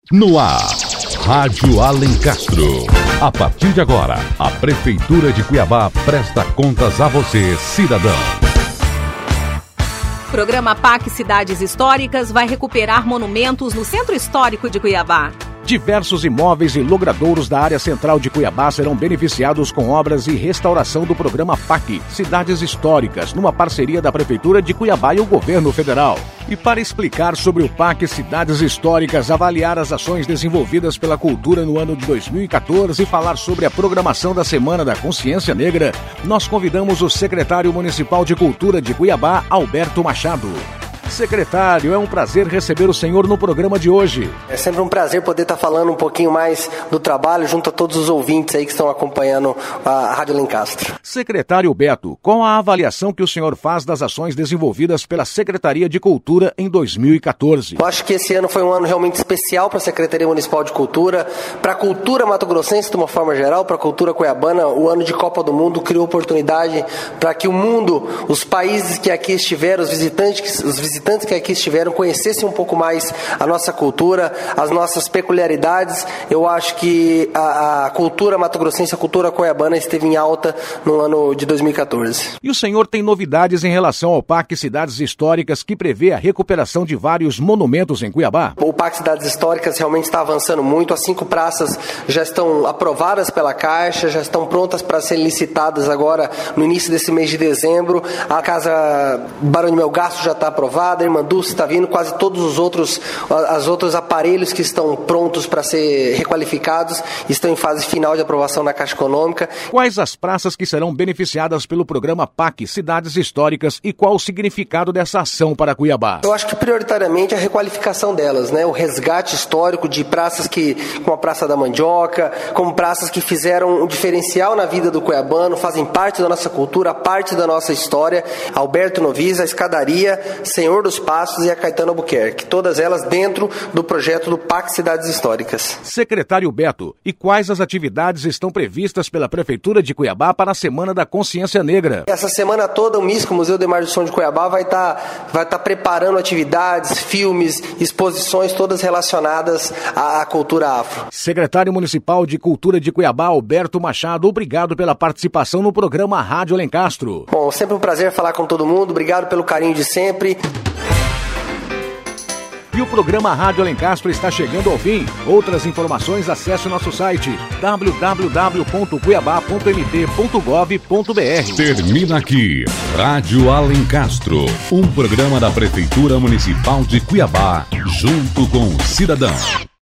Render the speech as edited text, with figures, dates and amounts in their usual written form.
No ar, Rádio Alencastro. A partir de agora, a Prefeitura de Cuiabá presta contas a você, cidadão. Programa PAC Cidades Históricas vai recuperar monumentos no Centro Histórico de Cuiabá. Diversos imóveis e logradouros da área central de Cuiabá serão beneficiados com obras e restauração do programa PAC Cidades Históricas, numa parceria da Prefeitura de Cuiabá e o Governo Federal. E para explicar sobre o PAC Cidades Históricas, avaliar as ações desenvolvidas pela cultura no ano de 2014 e falar sobre a programação da Semana da Consciência Negra, nós convidamos o secretário municipal de Cultura de Cuiabá, Alberto Machado. Secretário, é um prazer receber o senhor no programa de hoje. É sempre um prazer poder estar falando um pouquinho mais do trabalho junto a todos os ouvintes aí que estão acompanhando a Rádio Alencastro. Secretário Beto, qual a avaliação que o senhor faz das ações desenvolvidas pela Secretaria de Cultura em 2014? Eu acho que esse ano foi um ano realmente especial para a Secretaria Municipal de Cultura, para a cultura mato-grossense de uma forma geral, para a cultura cuiabana. O ano de Copa do Mundo criou oportunidade para que o mundo, os países que aqui estiveram, os visitantes que aqui estiveram conhecessem um pouco mais a nossa cultura, as nossas peculiaridades. Eu acho que a cultura mato-grossense, a cultura cuiabana esteve em alta no ano de 2014. E o senhor tem novidades em relação ao PAC Cidades Históricas, que prevê a recuperação de vários monumentos em Cuiabá? O PAC Cidades Históricas realmente está avançando muito. As 5 praças já estão aprovadas pela Caixa, já estão prontas para serem licitadas agora no início desse mês de dezembro. A Casa Barão de Melgaço já está aprovada, a Irmanduz está vindo, quase todos os outros aparelhos que estão prontos para ser requalificados estão em fase final de aprovação na Caixa Econômica. Quais as praças que serão beneficiadas pelo programa PAC Cidades Históricas e qual o significado dessa ação para Cuiabá? Eu acho que prioritariamente a requalificação delas, né? O resgate histórico de praças como a Praça da Mandioca, como praças que fizeram um diferencial na vida do cuiabano, fazem parte da nossa cultura, parte da nossa história. Alberto Novis, a Escadaria, Senhor dos Passos e a Caetano Albuquerque, todas elas dentro do projeto do PAC Cidades Históricas. Secretário Beto, e quais as atividades estão previstas pela Prefeitura de Cuiabá para a Semana da Consciência Negra? Essa semana toda o MISC, o Museu de Imagem do Som de Cuiabá, vai estar preparando atividades, filmes, exposições, todas relacionadas à cultura afro. Secretário Municipal de Cultura de Cuiabá, Alberto Machado, obrigado pela participação no programa Rádio Alencastro. Bom, sempre um prazer falar com todo mundo, obrigado pelo carinho de sempre. E o programa Rádio Alencastro está chegando ao fim. Outras informações, acesse o nosso site www.cuiabá.mt.gov.br. Termina aqui, Rádio Alencastro, um programa da Prefeitura Municipal de Cuiabá, junto com o cidadão.